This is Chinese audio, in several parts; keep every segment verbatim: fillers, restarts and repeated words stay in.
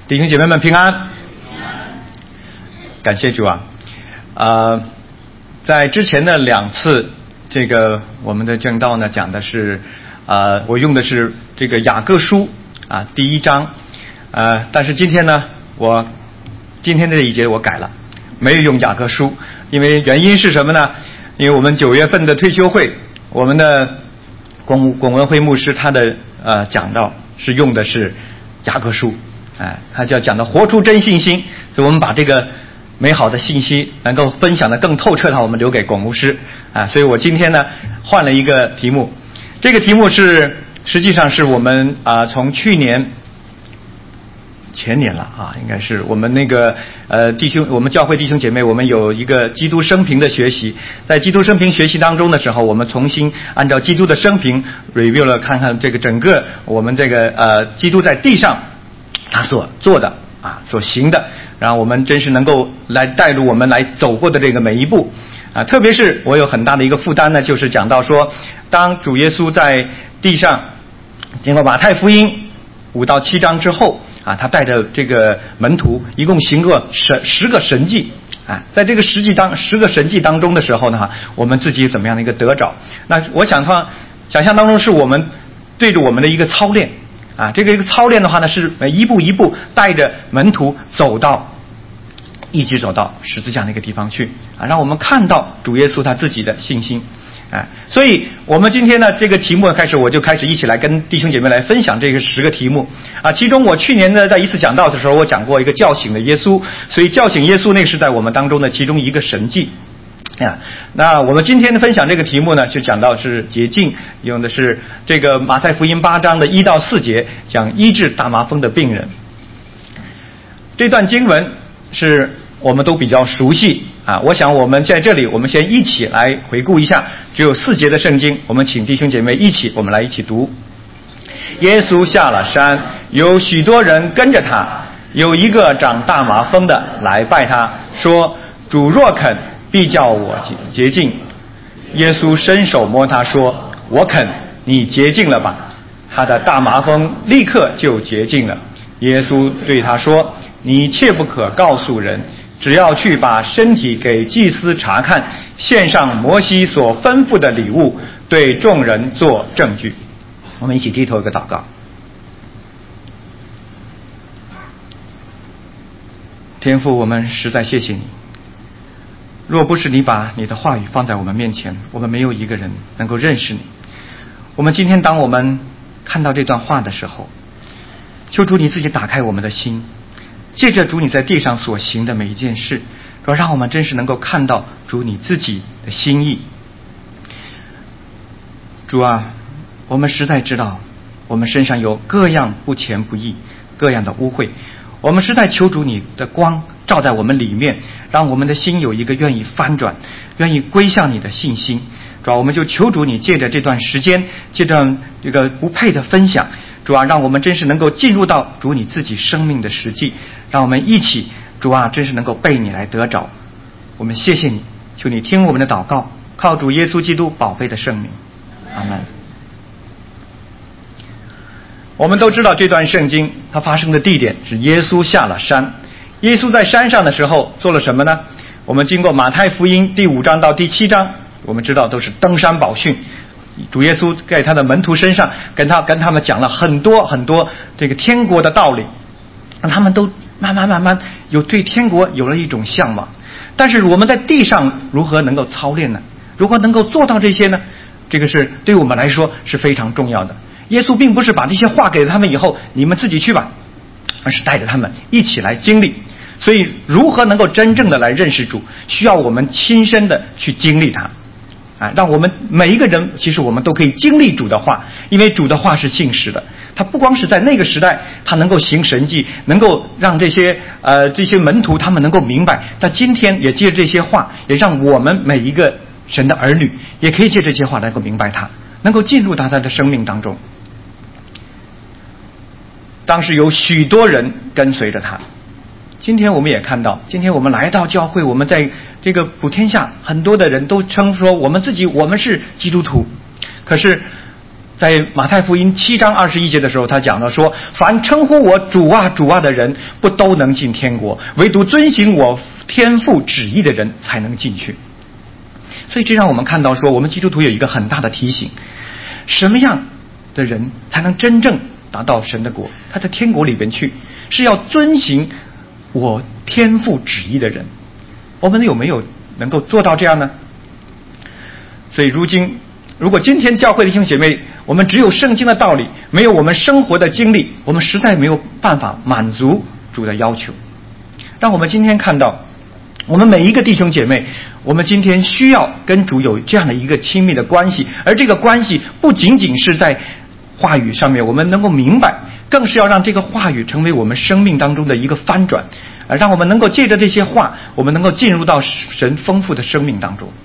弟兄姐妹们平安，感谢主啊！呃，在之前的两次，这个我们的正道呢讲的是，呃，我用的是这个雅各书啊第一章，呃，但是今天呢，我今天这一节我改了，没有用雅各书，因为原因是什么呢？因为我们九月份的退休会，我们的龚龚文辉牧师他的呃讲道是用的是雅各书。哎，他就要讲的活出真信心，所以我们把这个美好的信息能够分享的更透彻的话，我们留给龚牧师啊。所以我今天呢换了一个题目，这个题目是实际上是我们啊从去年前年了啊，应该是我们那个呃弟兄，我们教会弟兄姐妹，我们有一个基督生平的学习，在基督生平学习当中的时候，我们重新按照基督的生平 review 了看看这个整个我们这个呃基督在地上他所做的啊，所行的，然后我们真是能够来带入我们来走过的这个每一步啊。特别是我有很大的一个负担呢，就是讲到说，当主耶稣在地上经过马太福音五到七章之后啊，他带着这个门徒一共行过十十个神迹啊，在这个实际当十个神迹当中的时候呢，我们自己怎么样的一个得着？那我想他想象当中是我们对着我们的一个操练。啊，这个一个操练的话呢，是一步一步带着门徒走到，一直走到十字架那个地方去啊，让我们看到主耶稣他自己的信心啊。所以我们今天呢，这个题目开始，我就开始一起来跟弟兄姐妹来分享这个十个题目啊。其中我去年呢，在一次讲道的时候，我讲过一个叫醒的耶稣，所以叫醒耶稣那个是在我们当中的其中一个神迹。啊，那我们今天的分享这个题目呢，就讲到是洁净，用的是这个马太福音八章的一到四节，讲医治大麻风的病人。这段经文是我们都比较熟悉啊，我想我们在这里，我们先一起来回顾一下，只有四节的圣经，我们请弟兄姐妹一起，我们来一起读。耶稣下了山，有许多人跟着他，有一个长大麻风的来拜他，说：主若肯，必叫我洁净。耶稣伸手摸他说：我肯，你洁净了吧。他的大麻风立刻就洁净了。耶稣对他说：你切不可告诉人，只要去把身体给祭司查看，献上摩西所吩咐的礼物，对众人做证据。我们一起低头一个祷告。天父，我们实在谢谢你，若不是你把你的话语放在我们面前，我们没有一个人能够认识你。我们今天当我们看到这段话的时候，求主你自己打开我们的心，借着主你在地上所行的每一件事，主让我们真是能够看到主你自己的心意。主啊，我们实在知道我们身上有各样不虔不义，各样的污秽，我们实在求主你的光照在我们里面，让我们的心有一个愿意翻转，愿意归向你的信心。主啊，我们就求主你借着这段时间，借着这个不配的分享，主啊，让我们真是能够进入到主你自己生命的实际，让我们一起，主啊，真是能够被你来得着。我们谢谢你，求你听我们的祷告，靠主耶稣基督宝贝的圣名，阿们。我们都知道这段圣经它发生的地点是耶稣下了山。耶稣在山上的时候做了什么呢？我们经过马太福音第五章到第七章，我们知道都是登山宝训。主耶稣在他的门徒身上跟他跟他们讲了很多很多这个天国的道理，让他们都慢慢慢慢有对天国有了一种向往。但是我们在地上如何能够操练呢？如何能够做到这些呢？这个是对我们来说是非常重要的。耶稣并不是把这些话给了他们以后你们自己去吧，而是带着他们一起来经历。所以如何能够真正的来认识主，需要我们亲身的去经历它啊，让我们每一个人其实我们都可以经历主的话，因为主的话是信实的，他不光是在那个时代他能够行神迹，能够让这些呃这些门徒他们能够明白，但今天也借着这些话，也让我们每一个神的儿女也可以借这些话能够明白他，能够进入到他的生命当中。当时有许多人跟随着他，今天我们也看到，今天我们来到教会，我们在这个普天下很多的人都称说我们自己我们是基督徒，可是在马太福音七章二十一节的时候，他讲到说，凡称呼我主啊主啊的人，不都能进天国，唯独遵行我天父旨意的人才能进去。所以这让我们看到说，我们基督徒有一个很大的提醒，什么样的人才能真正达到神的国，他在天国里边去，是要遵行我天父旨意的人。我们有没有能够做到这样呢？所以如今如果今天教会的弟兄姐妹，我们只有圣经的道理，没有我们生活的经历，我们实在没有办法满足主的要求。让我们今天看到，我们每一个弟兄姐妹，我们今天需要跟主有这样的一个亲密的关系，而这个关系不仅仅是在话语上面我们能够明白，更是要让这个话语成为我们生命当中的一个翻转，让我们能够借着这些话，我们能够进入到神丰富的生命当中。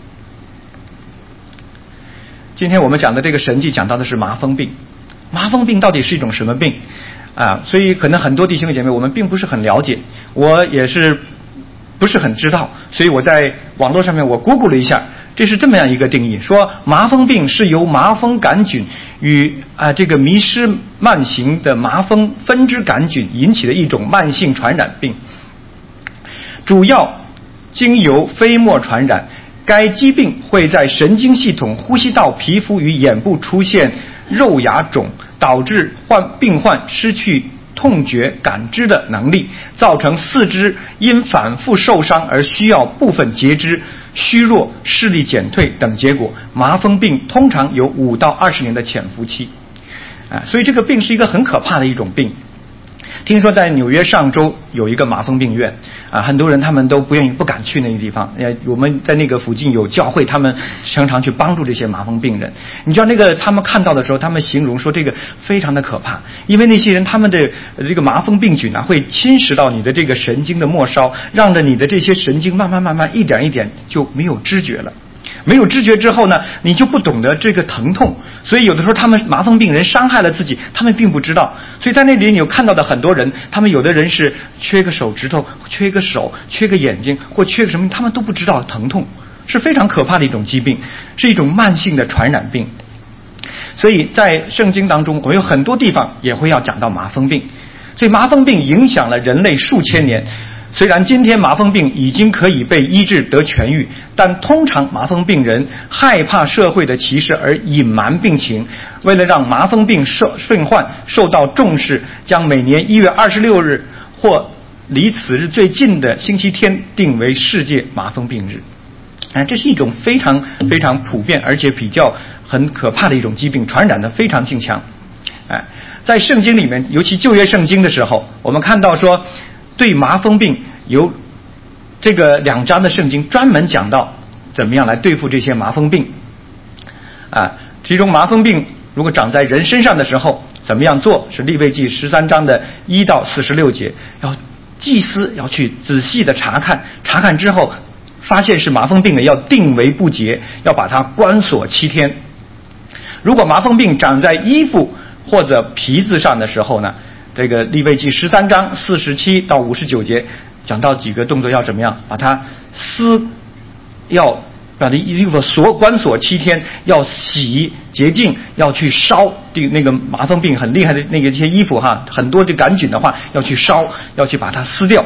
今天我们讲的这个神迹讲到的是麻风病。麻风病到底是一种什么病啊？所以可能很多弟兄姐妹我们并不是很了解，我也是不是很知道，所以我在网络上面我 Google 了一下，这是这么样一个定义，说麻风病是由麻风杆菌与啊这个迷失慢行的麻风分支杆菌引起的一种慢性传染病，主要经由飞沫传染。该疾病会在神经系统、呼吸道、皮肤与眼部出现肉芽肿，导致患病患失去痛觉感知的能力，造成四肢因反复受伤而需要部分截肢、虚弱、视力减退等结果。麻风病通常有五到二十年的潜伏期，啊，所以这个病是一个很可怕的一种病。听说在纽约上州有一个麻风病院啊，很多人他们都不愿意不敢去那个地方。呃，我们在那个附近有教会，他们常常去帮助这些麻风病人。你知道那个他们看到的时候，他们形容说这个非常的可怕，因为那些人他们的这个麻风病菌啊，会侵蚀到你的这个神经的末梢，让着你的这些神经慢慢慢慢一点一点就没有知觉了。没有知觉之后呢，你就不懂得这个疼痛，所以有的时候他们麻风病人伤害了自己，他们并不知道。所以在那里你有看到的很多人，他们有的人是缺个手指头，缺个手，缺个眼睛，或缺个什么，他们都不知道疼痛，是非常可怕的一种疾病，是一种慢性的传染病。所以在圣经当中，我们有很多地方也会要讲到麻风病。所以麻风病影响了人类数千年。虽然今天麻风病已经可以被医治得痊愈，但通常麻风病人害怕社会的歧视而隐瞒病情。为了让麻风病受病患受到重视，将每年一月二十六日或离此日最近的星期天定为世界麻风病日。哎，这是一种非常非常普遍而且比较很可怕的一种疾病，传染的非常性强。哎，在圣经里面，尤其旧约圣经的时候，我们看到说对麻风病有这个两章的圣经专门讲到怎么样来对付这些麻风病啊。其中麻风病如果长在人身上的时候怎么样做，是利未记十三章的一到四十六节，要祭司要去仔细的查看，查看之后发现是麻风病的，要定为不洁，要把它关锁七天。如果麻风病长在衣服或者皮子上的时候呢，这个利未记十三章四十七到五十九节讲到几个动作要怎么样，把它撕，要把这衣服锁关锁七天，要洗洁净，要去烧那个麻风病很厉害的那个一些衣服哈，很多的杆菌的话要去烧，要去把它撕掉。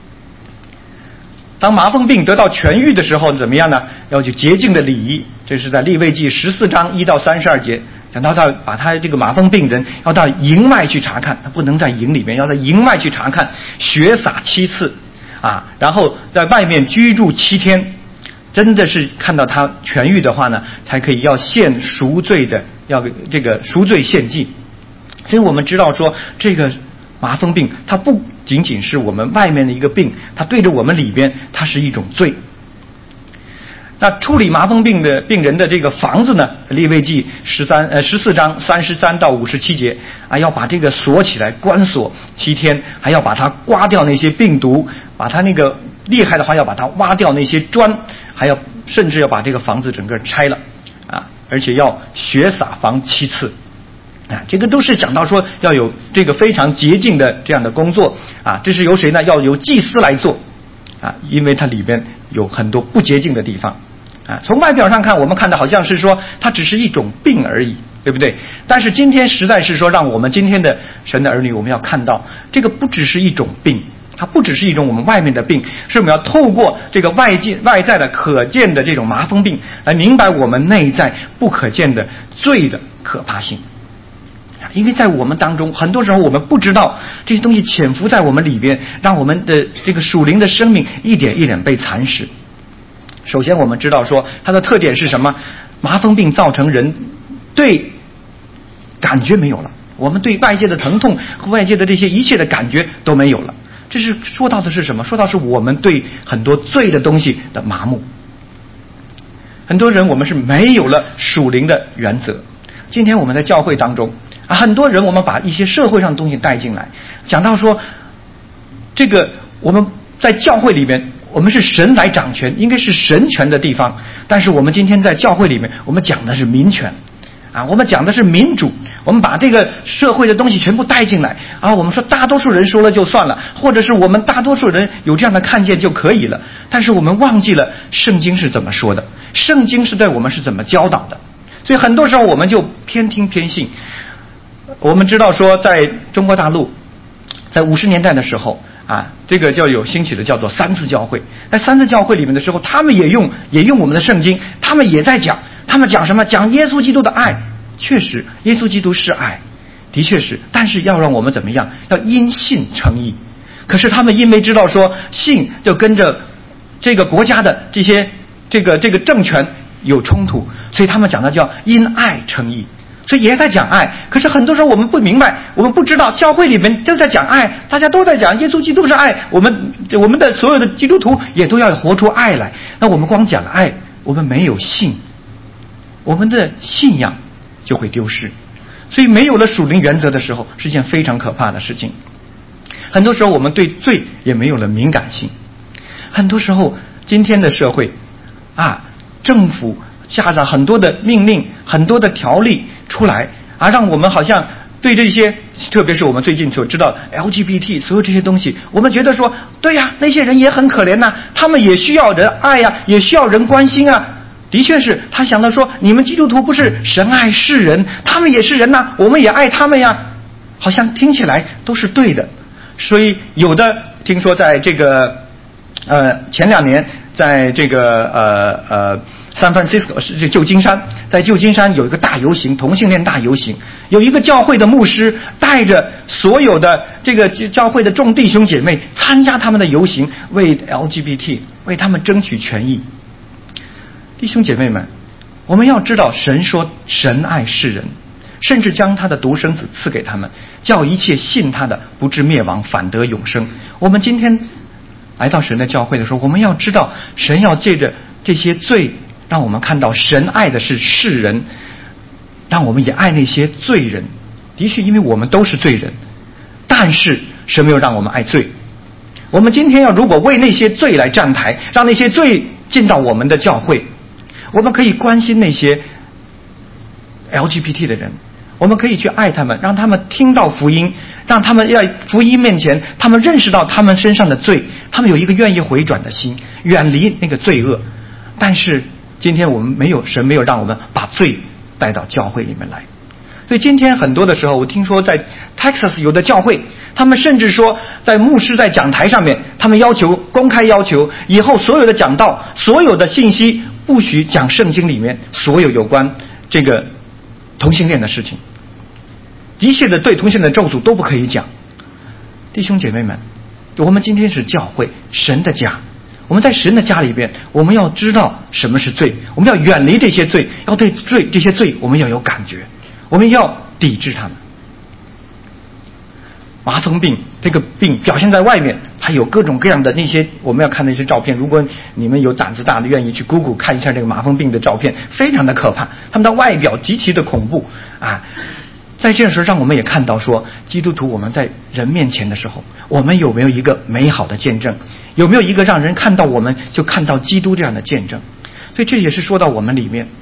当麻风病得到痊愈的时候怎么样呢？要去洁净的礼仪，这是在利未记十四章一到三十二节讲到他把他这个麻风病人要到营外去查看，他不能在营里面，要在营外去查看，血洒七次啊，然后在外面居住七天，真的是看到他痊愈的话呢，才可以要献赎罪的，要这个赎罪献祭。所以我们知道说这个麻风病它不仅仅是我们外面的一个病，它对着我们里边它是一种罪。那处理麻风病的病人的这个房子呢，利未记十三呃十四章三十三到五十七节啊，要把这个锁起来，关锁七天，还要把它刮掉那些病毒，把它那个厉害的话要把它挖掉那些砖，还要甚至要把这个房子整个拆了啊，而且要血洒房七次啊，这个都是讲到说要有这个非常洁净的这样的工作啊，这是由谁呢？要由祭司来做啊，因为它里边有很多不洁净的地方啊。从外表上看，我们看的好像是说它只是一种病而已对不对？但是今天实在是说，让我们今天的神的儿女，我们要看到这个不只是一种病，它不只是一种我们外面的病，是我们要透过这个外界外在的可见的这种麻风病，来明白我们内在不可见的罪的可怕性。因为在我们当中，很多时候我们不知道这些东西潜伏在我们里边，让我们的这个属灵的生命一点一点被蚕食。首先我们知道说它的特点是什么？麻风病造成人对感觉没有了，我们对外界的疼痛和外界的这些一切的感觉都没有了。这是说到的是什么？说到是我们对很多罪的东西的麻木。很多人我们是没有了属灵的原则。今天我们在教会当中啊，很多人我们把一些社会上的东西带进来，讲到说这个我们在教会里面，我们是神来掌权，应该是神权的地方，但是我们今天在教会里面，我们讲的是民权啊，我们讲的是民主，我们把这个社会的东西全部带进来啊，我们说大多数人说了就算了，或者是我们大多数人有这样的看见就可以了，但是我们忘记了圣经是怎么说的，圣经是对我们是怎么教导的，所以很多时候我们就偏听偏信。我们知道说在中国大陆在五十年代的时候啊，这个叫有兴起的叫做三次教会，在三次教会里面的时候，他们也用也用我们的圣经，他们也在讲，他们讲什么？讲耶稣基督的爱。确实耶稣基督是爱，的确是，但是要让我们怎么样？要因信称义。可是他们因为知道说信就跟着这个国家的这些这个这个政权有冲突，所以他们讲的叫因爱称义，所以也在讲爱。可是很多时候我们不明白，我们不知道教会里面都在讲爱，大家都在讲耶稣基督是爱，我们我们的所有的基督徒也都要活出爱来。那我们光讲爱，我们没有信，我们的信仰就会丢失。所以没有了属灵原则的时候，是件非常可怕的事情。很多时候我们对罪也没有了敏感性。很多时候今天的社会啊，政府下了很多的命令，很多的条例出来啊，让我们好像对这些，特别是我们最近所知道 L G B T 所有这些东西，我们觉得说对呀、啊，那些人也很可怜呐、啊，他们也需要人爱呀、啊，也需要人关心啊。的确是，他想到说你们基督徒不是神爱世人，他们也是人呐、啊，我们也爱他们呀，好像听起来都是对的。所以有的听说在这个呃前两年在这个呃呃 San Francisco 是旧金山，在旧金山有一个大游行，同性恋大游行，有一个教会的牧师带着所有的这个教会的众弟兄姐妹参加他们的游行，为 L G B T 为他们争取权益。弟兄姐妹们，我们要知道神说神爱世人，甚至将他的独生子赐给他们，叫一切信他的不至灭亡，反得永生。我们今天来到神的教会的时候，我们要知道神要借着这些罪让我们看到神爱的是世人，让我们也爱那些罪人。的确因为我们都是罪人，但是神没有让我们爱罪。我们今天要如果为那些罪来站台，让那些罪进到我们的教会，我们可以关心那些 L G B T 的人，我们可以去爱他们，让他们听到福音，让他们在福音面前他们认识到他们身上的罪，他们有一个愿意回转的心，远离那个罪恶。但是今天我们没有，神没有让我们把罪带到教会里面来。所以今天很多的时候，我听说在 Texas 有的教会，他们甚至说在牧师在讲台上面，他们要求公开要求以后所有的讲道所有的信息不许讲圣经里面所有有关这个同性恋的事情，一切的对同性恋的咒诅都不可以讲。弟兄姐妹们，我们今天是教会，神的家，我们在神的家里边，我们要知道什么是罪，我们要远离这些罪，要对罪这些罪我们要有感觉，我们要抵制他们。麻风病这个病表现在外面，它有各种各样的那些我们要看那些照片，如果你们有胆子大的愿意去 Google 看一下这个麻风病的照片，非常的可怕，他们的外表极其的恐怖啊。在这时候让我们也看到说，基督徒我们在人面前的时候，我们有没有一个美好的见证，有没有一个让人看到我们就看到基督这样的见证。所以这也是说到我们里面。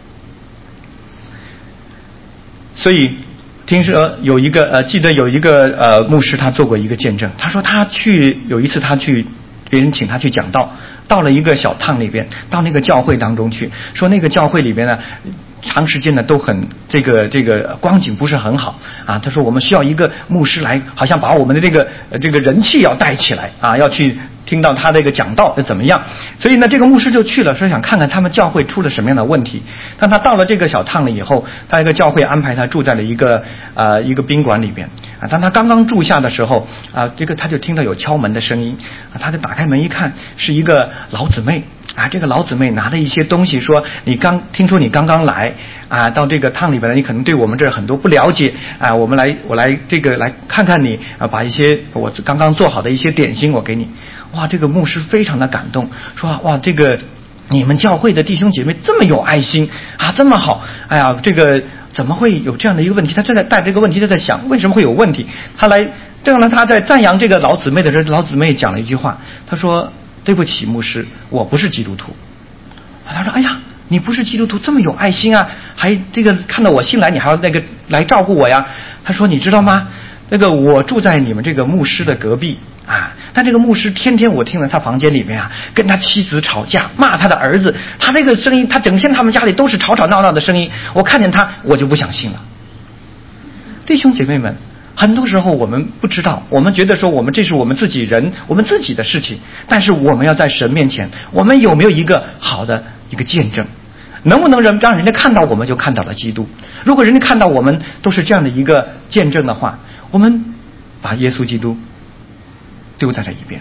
所以听说有一个呃，记得有一个呃牧师他做过一个见证，他说他去有一次他去别人请他去讲道，到了一个小趟里边，到那个教会当中去，说那个教会里边呢长时间呢都很这个这个光景不是很好啊。他说我们需要一个牧师来，好像把我们的这个呃这个人气要带起来啊，要去听到他这个讲道怎么样。所以呢，这个牧师就去了，说想看看他们教会出了什么样的问题。当他到了这个小趟了以后，他一个教会安排他住在了一个呃一个宾馆里边啊。当他刚刚住下的时候啊，这个他就听到有敲门的声音啊，他就打开门一看，是一个老姊妹啊。这个老姊妹拿了一些东西，说你刚听说你刚刚来啊，到这个趟里边，你可能对我们这儿很多不了解啊，我们来我来这个来看看你啊，把一些我刚刚做好的一些点心我给你。哇，这个牧师非常的感动，说哇，这个你们教会的弟兄姐妹这么有爱心啊，这么好，哎呀，这个怎么会有这样的一个问题？他正在带这个问题，他在想为什么会有问题。他来，这样呢，他在赞扬这个老姊妹的时候，老姊妹讲了一句话，他说：“对不起，牧师，我不是基督徒。”他说：“哎呀，你不是基督徒，这么有爱心啊，还这个看到我新来，你还要那个来照顾我呀？”他说：“你知道吗？那个我住在你们这个牧师的隔壁。”啊！但这个牧师天天我听了他房间里面啊，跟他妻子吵架，骂他的儿子，他这个声音，他整天他们家里都是吵吵闹闹的声音。我看见他，我就不想信了。弟兄姐妹们，很多时候我们不知道，我们觉得说我们这是我们自己人，我们自己的事情，但是我们要在神面前，我们有没有一个好的一个见证？能不能人让人家看到我们就看到了基督？如果人家看到我们都是这样的一个见证的话，我们把耶稣基督丢在了一边。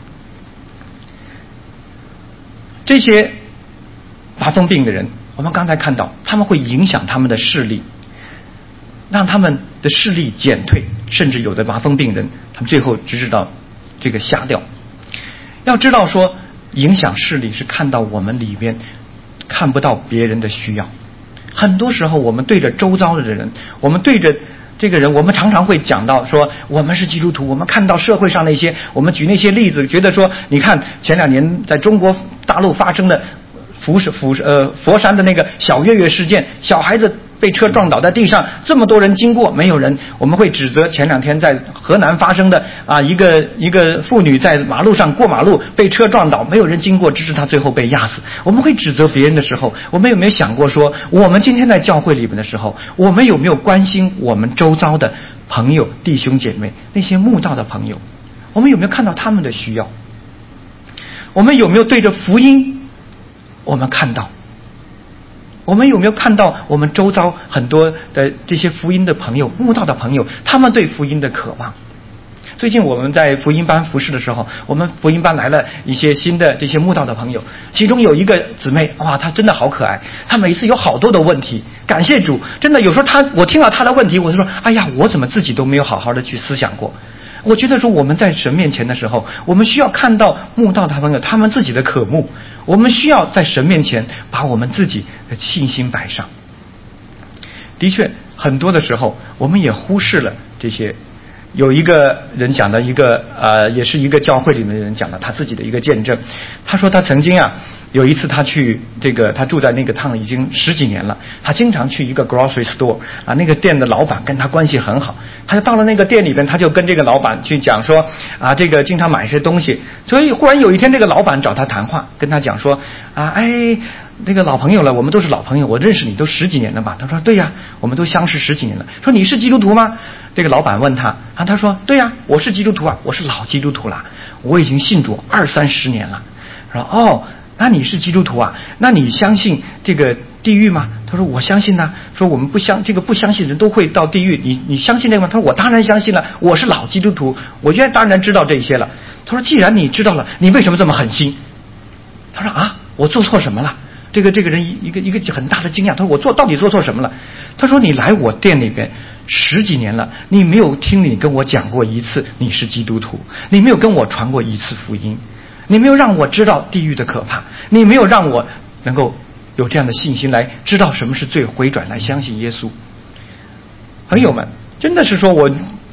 这些麻风病的人，我们刚才看到他们会影响他们的视力，让他们的视力减退，甚至有的麻风病人他们最后直至到这个瞎掉。要知道说影响视力是看到我们里边看不到别人的需要。很多时候我们对着周遭的人，我们对着这个人，我们常常会讲到说我们是基督徒，我们看到社会上那些，我们举那些例子，觉得说你看前两年在中国大陆发生的佛佛呃佛山的那个小月月事件，小孩子被车撞倒在地上，这么多人经过，没有人，我们会指责前两天在河南发生的啊一个一个妇女在马路上过马路被车撞倒，没有人经过，直至她最后被压死。我们会指责别人的时候，我们有没有想过说，我们今天在教会里面的时候，我们有没有关心我们周遭的朋友弟兄姐妹，那些慕道的朋友，我们有没有看到他们的需要？我们有没有对着福音，我们看到我们有没有看到我们周遭很多的这些福音的朋友，慕道的朋友，他们对福音的渴望？最近我们在福音班服事的时候，我们福音班来了一些新的这些慕道的朋友，其中有一个姊妹，哇，她真的好可爱，她每次有好多的问题，感谢主，真的有时候她我听到她的问题，我就说，哎呀，我怎么自己都没有好好的去思想过。我觉得说我们在神面前的时候，我们需要看到慕道的朋友他们自己的渴慕，我们需要在神面前把我们自己的信心摆上。的确很多的时候我们也忽视了这些。有一个人讲的一个呃，也是一个教会里面的人讲的他自己的一个见证。他说他曾经啊有一次他去这个他住在那个趟已经十几年了，他经常去一个 grocery store 啊，那个店的老板跟他关系很好，他就到了那个店里边，他就跟这个老板去讲说啊，这个经常买一些东西。所以忽然有一天这个老板找他谈话，跟他讲说啊，哎，那个老朋友了，我们都是老朋友，我认识你都十几年了吧？他说对呀，我们都相识十几年了。说你是基督徒吗？这个老板问他啊，他说对呀，我是基督徒啊，我是老基督徒了，我已经信主二三十年了。说哦，那你是基督徒啊？那你相信这个地狱吗？他说我相信呐、啊。说我们不相这个不相信人都会到地狱，你你相信这个吗？他说我当然相信了，我是老基督徒，我原来当然知道这些了。他说既然你知道了，你为什么这么狠心？他说啊，我做错什么了？这个这个人一个一个很大的惊讶，他说我做到底做错什么了？他说你来我店里边十几年了，你没有听你跟我讲过一次你是基督徒，你没有跟我传过一次福音，你没有让我知道地狱的可怕，你没有让我能够有这样的信心来知道什么是罪，回转来相信耶稣。朋友们，真的是说我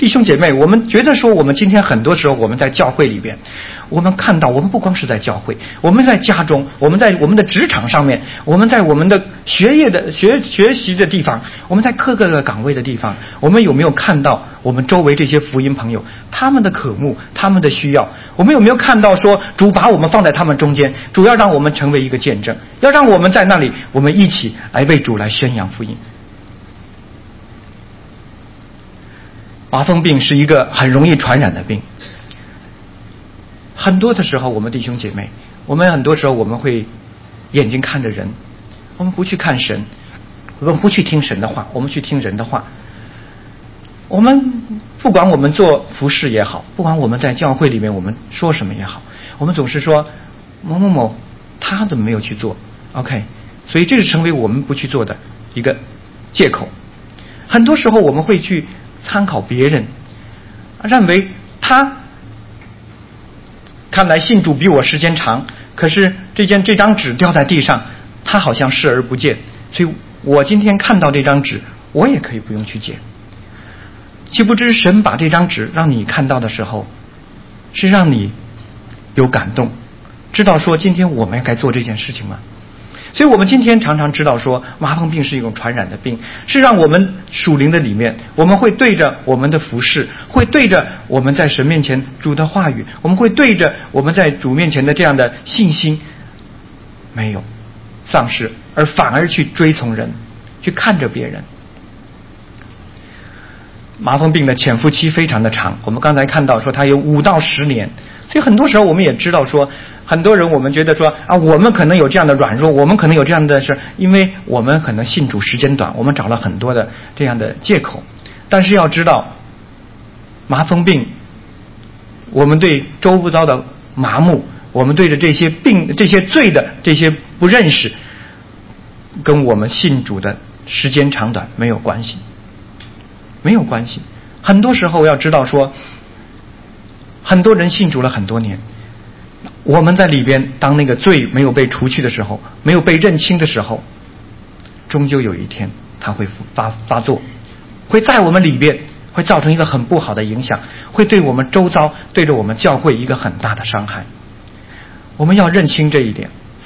弟兄姐妹，我们觉得说我们今天很多时候我们在教会里边，我们看到我们不光是在教会，我们在家中，我们在我们的职场上面，我们在我们的学业的学学习的地方，我们在各个岗位的地方，我们有没有看到我们周围这些福音朋友他们的渴慕，他们的需要？我们有没有看到说主把我们放在他们中间，主要让我们成为一个见证，要让我们在那里我们一起来为主来宣扬福音。麻风病是一个很容易传染的病，很多的时候我们弟兄姐妹，我们很多时候我们会眼睛看着人，我们不去看神，我们不去听神的话，我们去听人的话。我们不管我们做服事也好，不管我们在教会里面我们说什么也好，我们总是说某某某他怎么没有去做 OK， 所以这是成为我们不去做的一个借口。很多时候我们会去参考别人，认为他看来信主比我时间长，可是这件这张纸掉在地上，他好像视而不见，所以我今天看到这张纸，我也可以不用去捡。岂不知神把这张纸让你看到的时候，是让你有感动，知道说今天我们该做这件事情吗？所以我们今天常常知道说麻风病是一种传染的病，是让我们属灵的里面，我们会对着我们的服事，会对着我们在神面前主的话语，我们会对着我们在主面前的这样的信心没有丧失，而反而去追从人，去看着别人。麻风病的潜伏期非常的长，我们刚才看到说它有五到十年，所以很多时候我们也知道说，很多人我们觉得说啊，我们可能有这样的软弱，我们可能有这样的事，因为我们可能信主时间短，我们找了很多的这样的借口。但是要知道，麻风病，我们对周遭的麻木，我们对着这些病、这些罪的这些不认识，跟我们信主的时间长短没有关系。没有关系。很多时候要知道说，很多人信主了很多年，我们在里边当那个罪没有被除去的时候，没有被认清的时候，终究有一天它会发发作，会在我们里边会造成一个很不好的影响，会对我们周遭对着我们教会一个很大的伤害。我们要认清这一点。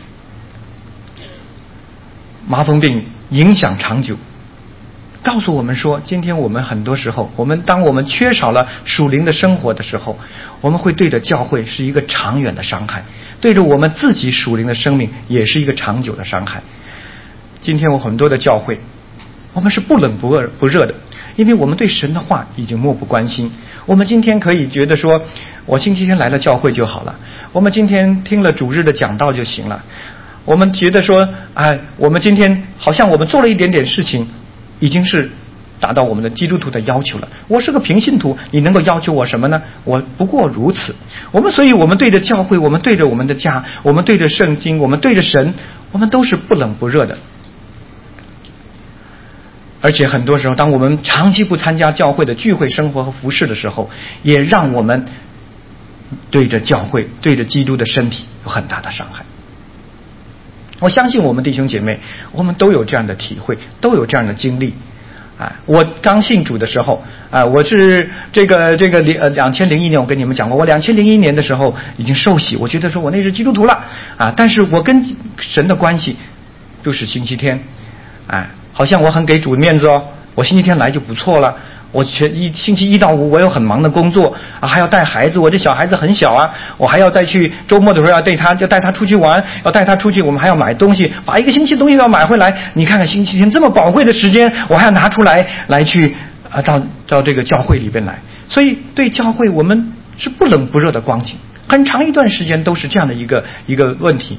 麻风病影响长久，告诉我们说，今天我们很多时候，我们当我们缺少了属灵的生活的时候，我们会对着教会是一个长远的伤害，对着我们自己属灵的生命也是一个长久的伤害。今天我很多的教会，我们是不冷不热不热的，因为我们对神的话已经漠不关心。我们今天可以觉得说，我星期天来了教会就好了，我们今天听了主日的讲道就行了，我们觉得说，哎，我们今天好像我们做了一点点事情，已经是达到我们的基督徒的要求了。我是个平信徒，你能够要求我什么呢？我不过如此。我们所以我们对着教会，我们对着我们的家，我们对着圣经，我们对着神，我们都是不冷不热的。而且很多时候，当我们长期不参加教会的聚会生活和服事的时候，也让我们对着教会，对着基督的身体有很大的伤害。我相信我们弟兄姐妹，我们都有这样的体会，都有这样的经历。啊，我刚信主的时候，啊，我是这个这个呃两千零一年，我跟你们讲过，我两千零一年的时候已经受洗，我觉得说我那是基督徒了啊，但是我跟神的关系都是星期天，啊，好像我很给主面子哦，我星期天来就不错了。我全一星期一到五我有很忙的工作啊，还要带孩子，我这小孩子很小啊，我还要再去周末的时候要带他，要带他出去玩，要带他出去，我们还要买东西，把一个星期东西要买回来。你看看星期天这么宝贵的时间，我还要拿出来来去啊到到这个教会里边来。所以对教会我们是不冷不热的光景，很长一段时间都是这样的一个一个问题。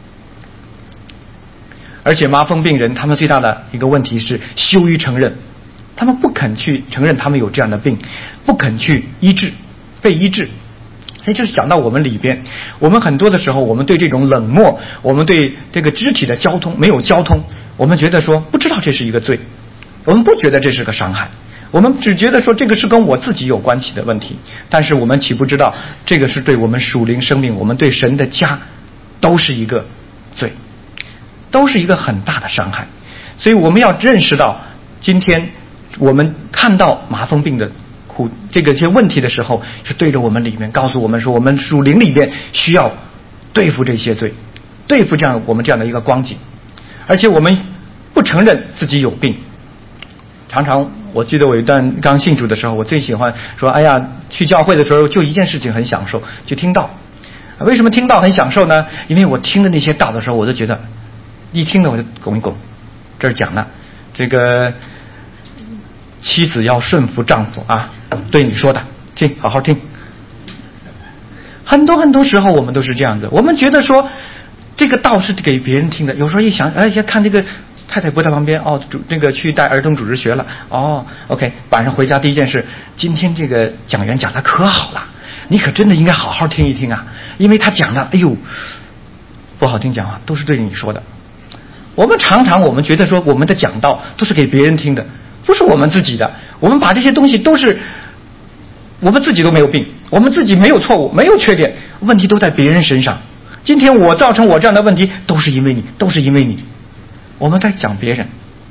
而且麻风病人他们最大的一个问题是羞于承认。他们不肯去承认他们有这样的病，不肯去医治，被医治。所以就是讲到我们里边，我们很多的时候，我们对这种冷漠，我们对这个肢体的交通没有交通，我们觉得说不知道这是一个罪，我们不觉得这是个伤害，我们只觉得说这个是跟我自己有关系的问题。但是我们岂不知道，这个是对我们属灵生命，我们对神的家都是一个罪，都是一个很大的伤害。所以我们要认识到，今天我们看到麻风病的苦这个这些问题的时候，是对着我们里面告诉我们说，我们属灵里边需要对付这些罪，对付这样我们这样的一个光景，而且我们不承认自己有病。常常我记得我一段刚信主的时候，我最喜欢说，哎呀，去教会的时候就一件事情很享受，就听道。为什么听道很享受呢？因为我听的那些道的时候，我就觉得一听了我就拱一拱，这儿讲了这个妻子要顺服丈夫啊，对你说的，听，好好听。很多很多时候我们都是这样子，我们觉得说这个道是给别人听的，有时候一想，哎呀，看这个太太不在旁边，哦，主那个去带儿童主日学了，哦 ，OK， 晚上回家第一件事，今天这个讲员讲的可好了，你可真的应该好好听一听啊，因为他讲的，哎呦，不好听讲话都是对你说的。我们常常我们觉得说我们的讲道都是给别人听的，不是我们自己的，我们把这些东西都是我们自己都没有病，我们自己没有错误，没有缺点，问题都在别人身上。今天我造成我这样的问题，都是因为你，都是因为你。我们在讲别人，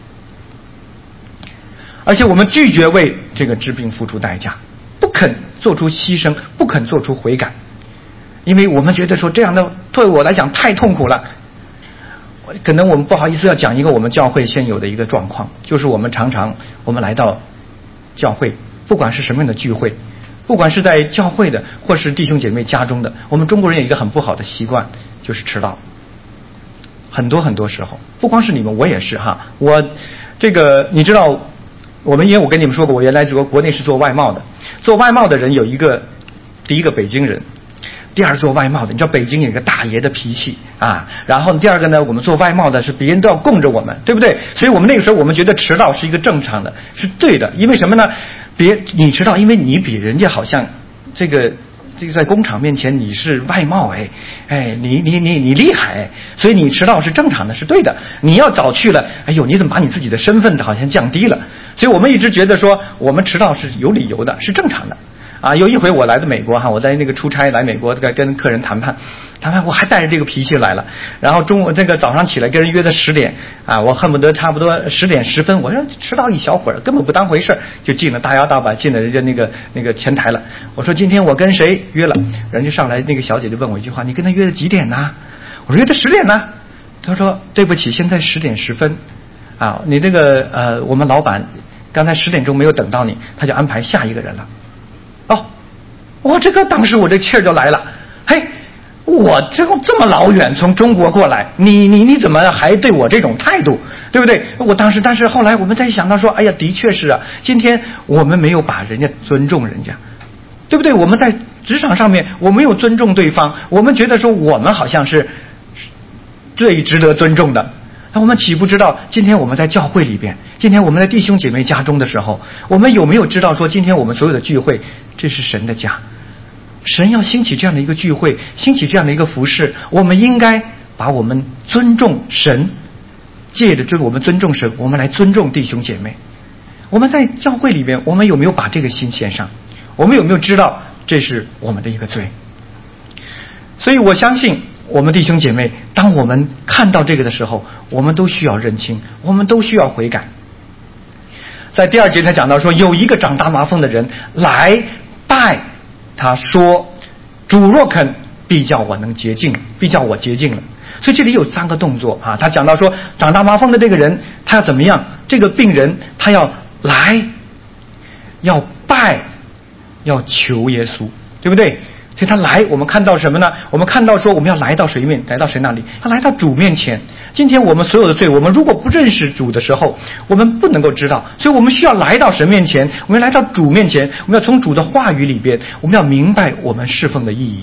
而且我们拒绝为这个治病付出代价，不肯做出牺牲，不肯做出悔改，因为我们觉得说这样的对我来讲太痛苦了。可能我们不好意思要讲一个我们教会现有的一个状况，就是我们常常我们来到教会，不管是什么样的聚会，不管是在教会的或是弟兄姐妹家中的，我们中国人有一个很不好的习惯，就是迟到。很多很多时候，不光是你们，我也是哈。我这个你知道，我们因为我跟你们说过，我原来国国内是做外贸的，做外贸的人有一个，第一个北京人，第二做外贸的，你知道北京有一个大爷的脾气啊。然后第二个呢，我们做外贸的是别人都要供着我们，对不对？所以我们那个时候我们觉得迟到是一个正常的，是对的。因为什么呢？别你迟到，因为你比人家好像这个。这个在工厂面前你是外贸，哎哎，你你你你厉害，所以你迟到是正常的，是对的。你要早去了，哎呦，你怎么把你自己的身份好像降低了？所以我们一直觉得说，我们迟到是有理由的，是正常的。啊，有一回我来的美国哈，我在那个出差来美国，跟跟客人谈判，谈判我还带着这个脾气来了。然后中午这个早上起来跟人约的十点啊，我恨不得差不多十点十分，我说迟到一小会儿，根本不当回事，就进了大摇大摆进了人家那个那个前台了。我说今天我跟谁约了，人家上来那个小姐就问我一句话，你跟他约的几点呢？我说约的十点呢。他说对不起，现在十点十分啊，你这个呃我们老板刚才十点钟没有等到你，他就安排下一个人了。哦，我这个当时我这气儿就来了，嘿，我这这么老远从中国过来，你你你怎么还对我这种态度，对不对？我当时，但是后来我们在想到说，哎呀，的确是啊，今天我们没有把人家尊重人家，对不对？我们在职场上面，我没有尊重对方，我们觉得说我们好像是最值得尊重的。那我们岂不知道，今天我们在教会里边，今天我们在弟兄姐妹家中的时候，我们有没有知道说，今天我们所有的聚会，这是神的家，神要兴起这样的一个聚会，兴起这样的一个服事，我们应该把我们尊重神，借着这个我们尊重神，我们来尊重弟兄姐妹。我们在教会里边，我们有没有把这个心献上？我们有没有知道这是我们的一个罪？所以我相信我们弟兄姐妹，当我们看到这个的时候，我们都需要认清，我们都需要悔改。在第二节他讲到说，有一个长大麻风的人来拜他说，主若肯，必叫我能洁净，必叫我洁净了。所以这里有三个动作啊，他讲到说，长大麻风的这个人他要怎么样？这个病人他要来，要拜，要求耶稣，对不对？所以他来，我们看到什么呢？我们看到说，我们要来到谁面？来到谁那里？要来到主面前。今天我们所有的罪，我们如果不认识主的时候，我们不能够知道。所以我们需要来到神面前，我们要来到主面前，我们要从主的话语里边，我们要明白我们侍奉的意义。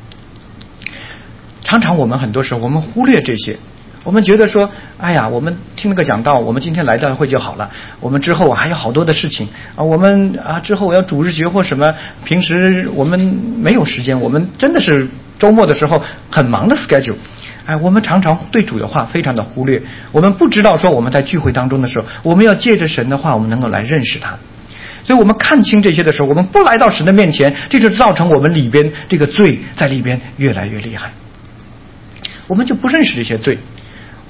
常常我们很多时候我们忽略这些，我们觉得说，哎呀，我们听了个讲道，我们今天来教会就好了，我们之后还有好多的事情啊，我们啊之后我要主日学或什么，平时我们没有时间，我们真的是周末的时候很忙的 schedule， 哎，我们常常对主的话非常的忽略，我们不知道说我们在聚会当中的时候，我们要借着神的话，我们能够来认识他。所以我们看清这些的时候，我们不来到神的面前，这就造成我们里边这个罪在里边越来越厉害，我们就不认识这些罪。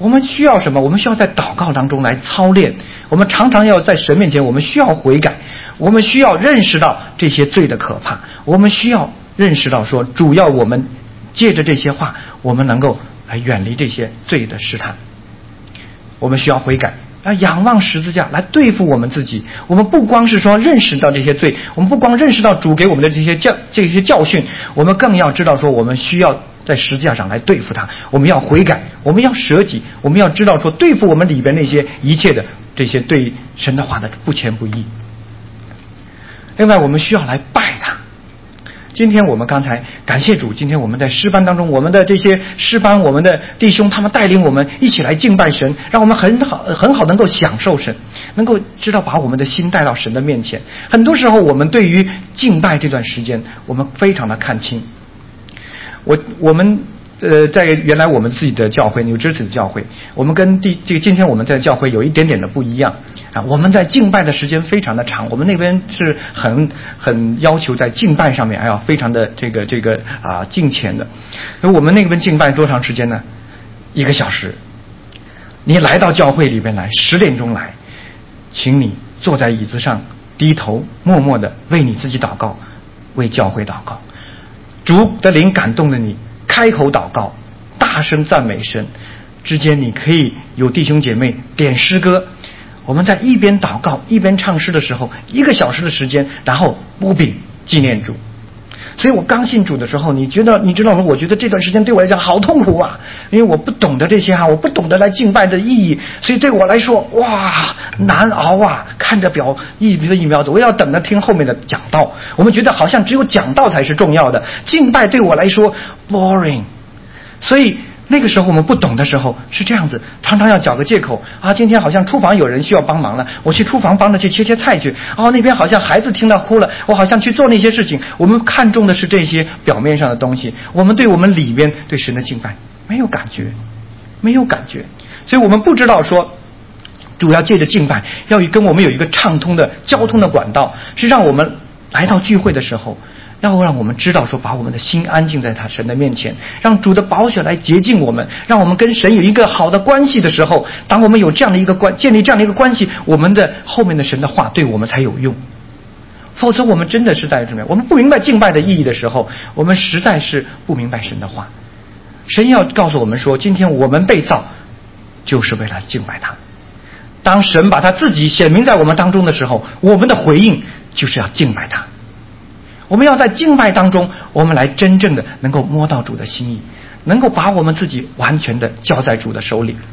我们需要什么？我们需要在祷告当中来操练。我们常常要在神面前，我们需要悔改，我们需要认识到这些罪的可怕，我们需要认识到说，主要我们借着这些话，我们能够来远离这些罪的试探。我们需要悔改，啊，仰望十字架来对付我们自己。我们不光是说认识到这些罪，我们不光认识到主给我们的这些教这些教训，我们更要知道说，我们需要在十字架上来对付他。我们要悔改，我们要舍己，我们要知道说，对付我们里边那些一切的这些对神的话的不虔不义。另外，我们需要来拜他。今天我们刚才感谢主，今天我们在诗班当中，我们的这些诗班，我们的弟兄他们带领我们一起来敬拜神，让我们很好很好能够享受神，能够知道把我们的心带到神的面前。很多时候我们对于敬拜这段时间，我们非常的看清。我我们呃，在原来我们自己的教会纽芝子教会，我们跟第这个今天我们在教会有一点点的不一样啊。我们在敬拜的时间非常的长，我们那边是很很要求在敬拜上面还要非常的这个这个啊敬虔的。那我们那边敬拜多长时间呢？一个小时。你来到教会里边来，十点钟来，请你坐在椅子上，低头默默的为你自己祷告，为教会祷告。主的灵感动了你，开口祷告，大声赞美神。之间你可以有弟兄姐妹点诗歌，我们在一边祷告一边唱诗的时候，一个小时的时间，然后擘饼纪念主。所以我刚信主的时候，你觉得你知道吗？我觉得这段时间对我来讲好痛苦啊，因为我不懂得这些啊，我不懂得来敬拜的意义，所以对我来说，哇，难熬啊！看着表一分一秒走，我要等着听后面的讲道。我们觉得好像只有讲道才是重要的，敬拜对我来说 boring。所以那个时候我们不懂的时候是这样子，常常要找个借口啊，今天好像厨房有人需要帮忙了，我去厨房帮着去切切菜去。哦，那边好像孩子听到哭了，我好像去做那些事情。我们看重的是这些表面上的东西，我们对我们里边对神的敬拜没有感觉，没有感觉。所以我们不知道说，主要借着敬拜要跟我们有一个畅通的交通的管道，是让我们来到聚会的时候，要让我们知道说，把我们的心安静在他神的面前，让主的宝血来洁净我们，让我们跟神有一个好的关系的时候，当我们有这样的一个关建立这样的一个关系，我们的后面的神的话对我们才有用。否则我们真的是在这边，我们不明白敬拜的意义的时候，我们实在是不明白神的话。神要告诉我们说，今天我们被造就是为了敬拜他。当神把他自己显明在我们当中的时候，我们的回应就是要敬拜他。我们要在敬拜当中，我们来真正的能够摸到主的心意，能够把我们自己完全的交在主的手里。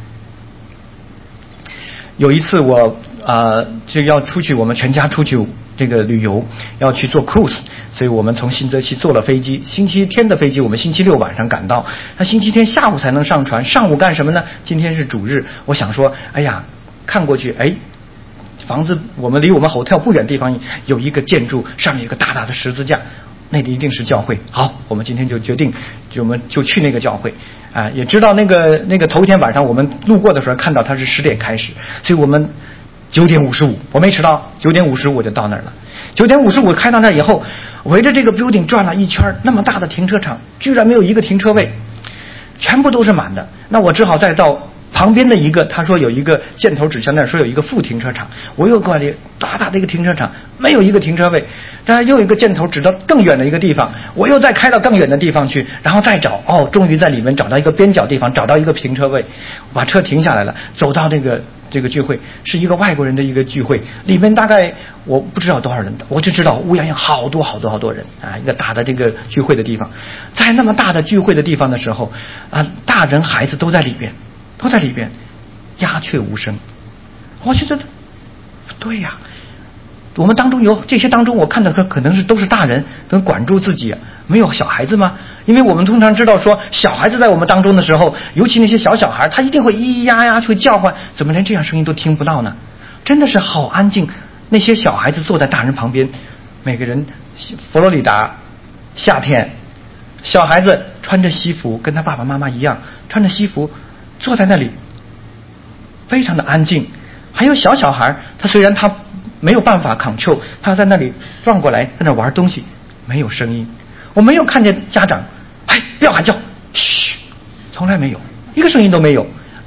有一次我呃就要出去，我们全家出去这个旅游，要去做 cruise， 所以我们从新泽西坐了飞机，星期天的飞机我们星期六晚上赶到，那星期天下午才能上船。上午干什么呢？今天是主日，我想说，哎呀，看过去，哎，房子我们离我们 hotel 不远地方有一个建筑，上面有一个大大的十字架，那里一定是教会。好，我们今天就决定，就我们就去那个教会啊，也知道那个那个头一天晚上我们路过的时候看到它是十点开始，所以我们九点五十五我没迟到，九点五十五我就到那儿了。九点五十五开到那儿以后，围着这个 building 转了一圈，那么大的停车场居然没有一个停车位，全部都是满的。那我只好再到旁边的一个，他说有一个箭头指向那儿，说有一个副停车场，我又过来大大的一个停车场，没有一个停车位，然后又有一个箭头指到更远的一个地方，我又再开到更远的地方去，然后再找，哦，终于在里面找到一个边角地方，找到一个停车位，我把车停下来了，走到这个这个聚会，是一个外国人的一个聚会，里面大概我不知道多少人，我就知道乌泱泱好多好多好多人啊，一个大的这个聚会的地方。在那么大的聚会的地方的时候啊，大人孩子都在里边都在里边，鸦雀无声。我觉得对呀、啊，我们当中有这些当中，我看到可能是都是大人能管住自己，没有小孩子吗？因为我们通常知道说，小孩子在我们当中的时候，尤其那些小小孩，他一定会咿咿呀呀去叫唤，怎么连这样声音都听不到呢？真的是好安静。那些小孩子坐在大人旁边，每个人佛罗里达夏天，小孩子穿着西服，跟他爸爸妈妈一样穿着西服坐在那里，非常的安静。还有小小孩，他虽然他没有办法 control， 他在那里转过来在那玩东西，没有声音。我没有看见家长，哎，不要喊叫，嘘，从来没有，一个声音都没有，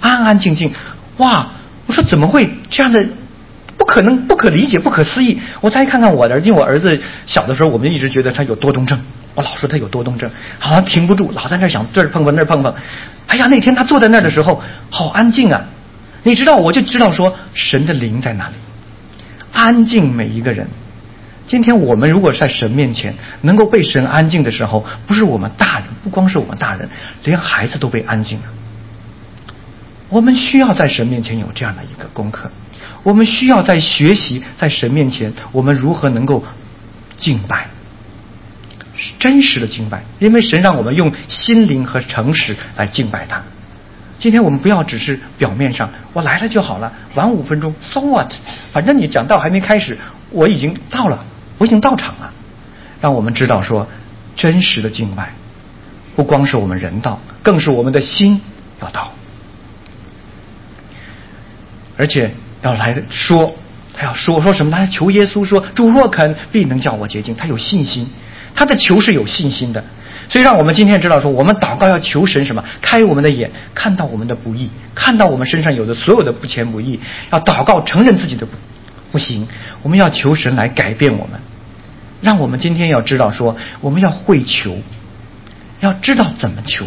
安安静静。哇，我说怎么会这样的？不可能，不可理解，不可思议。我再看看我的儿子，因为我儿子小的时候，我们一直觉得他有多动症，我老说他有多动症，好像停不住，老在那想这儿碰碰那儿碰碰。哎呀，那天他坐在那儿的时候，好安静啊！你知道，我就知道说神的灵在哪里，安静每一个人。今天我们如果在神面前能够被神安静的时候，不是我们大人，不光是我们大人，连孩子都被安静了。我们需要在神面前有这样的一个功课，我们需要在学习在神面前我们如何能够敬拜，真实的敬拜，因为神让我们用心灵和诚实来敬拜他。今天我们不要只是表面上我来了就好了，晚五分钟 so what， 反正你讲道还没开始，我已经到了，我已经到场了。让我们知道说真实的敬拜不光是我们人到，更是我们的心要到，而且要来说，他要说说什么？他求耶稣说：“主若肯，必能叫我洁净。”他有信心，他的求是有信心的。所以让我们今天知道说，我们祷告要求神什么？开我们的眼，看到我们的不义，看到我们身上有的所有的不虔不义，要祷告承认自己的不不行。我们要求神来改变我们，让我们今天要知道说，我们要会求，要知道怎么求。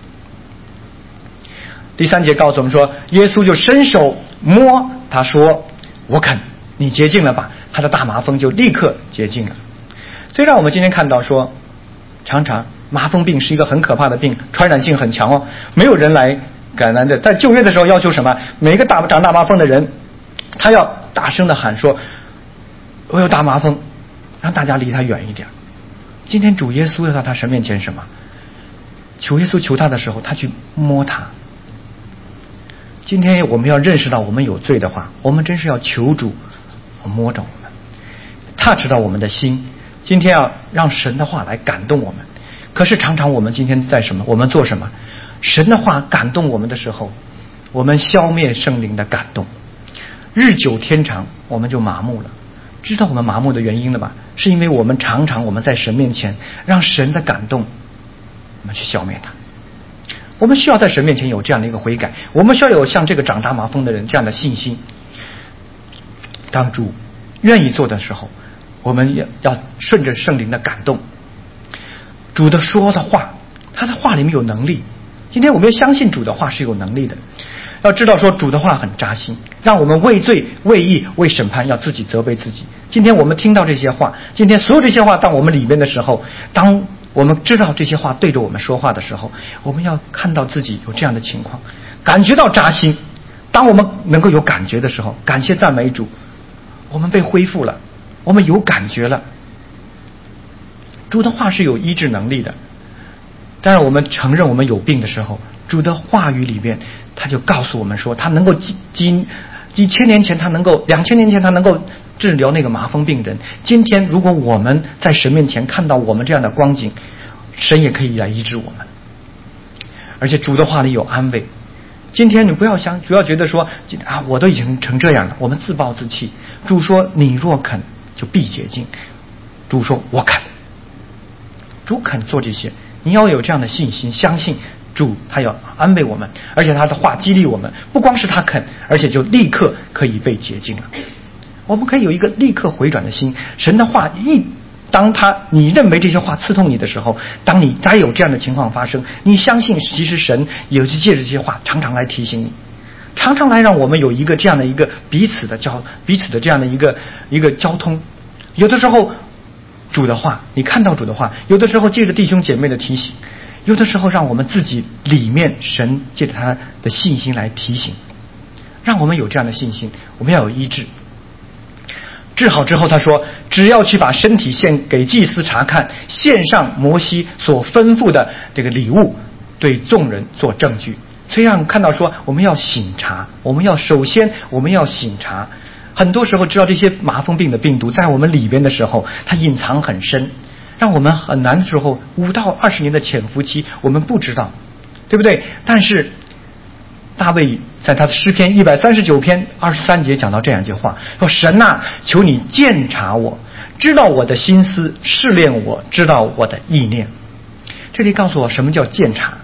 第三节告诉我们说，耶稣就伸手摸他说：“我肯，你洁净了吧。”他的大麻风就立刻洁净了。所以让我们今天看到说，常常麻风病是一个很可怕的病，传染性很强哦。没有人来感染的。在旧约的时候要求什么？每个大长大麻风的人，他要大声的喊说：“我有大麻风。”让大家离他远一点。今天主耶稣要到他神面前什么？求耶稣求他的时候，他去摸他。今天我们要认识到我们有罪的话，我们真是要求主摸着我们，touch到我们的心。今天要让神的话来感动我们。可是常常我们今天在什么？我们做什么？神的话感动我们的时候，我们消灭圣灵的感动，日久天长，我们就麻木了。知道我们麻木的原因了吧？是因为我们常常我们在神面前让神的感动我们去消灭它。我们需要在神面前有这样的一个悔改，我们需要有像这个长大麻风的人这样的信心。当主愿意做的时候，我们也要顺着圣灵的感动，主的说的话，他的话里面有能力。今天我们要相信主的话是有能力的，要知道说主的话很扎心，让我们为罪为义为审判要自己责备自己。今天我们听到这些话，今天所有这些话到我们里面的时候，当我们知道这些话对着我们说话的时候，我们要看到自己有这样的情况，感觉到扎心。当我们能够有感觉的时候，感谢赞美主，我们被恢复了，我们有感觉了。主的话是有医治能力的，但是我们承认我们有病的时候，主的话语里面他就告诉我们说，他能够几几几千年前他能够两千年前他能够治疗那个麻风病人。今天如果我们在神面前看到我们这样的光景，神也可以来医治我们。而且主的话里有安慰。今天你不要想，不要觉得说啊，我都已经成这样了，我们自暴自弃。主说你若肯就必洁净。主说我肯，主肯做这些。你要有这样的信心，相信主他要安慰我们，而且他的话激励我们，不光是他肯，而且就立刻可以被洁净了。我们可以有一个立刻回转的心。神的话一当他你认为这些话刺痛你的时候，当你再有这样的情况发生，你相信其实神也是借着这些话常常来提醒你，常常来让我们有一个这样的一个彼此的交彼此的这样的一个一个交通。有的时候主的话，你看到主的话，有的时候借着弟兄姐妹的提醒，有的时候让我们自己里面神借着他的信心来提醒，让我们有这样的信心。我们要有医治。治好之后他说，只要去把身体献给祭司查看，献上摩西所吩咐的这个礼物，对众人做证据。所以让看到说，我们要省察，我们要首先我们要省察。很多时候知道这些麻风病的病毒在我们里边的时候，它隐藏很深，让我们很难的时候五到二十年的潜伏期我们不知道，对不对？但是大卫在他的诗篇一百三十九篇二十三节讲到这样一句话，说神呐、啊，求你鉴察我，知道我的心思，试炼我，知道我的意念。这里告诉我什么叫鉴察。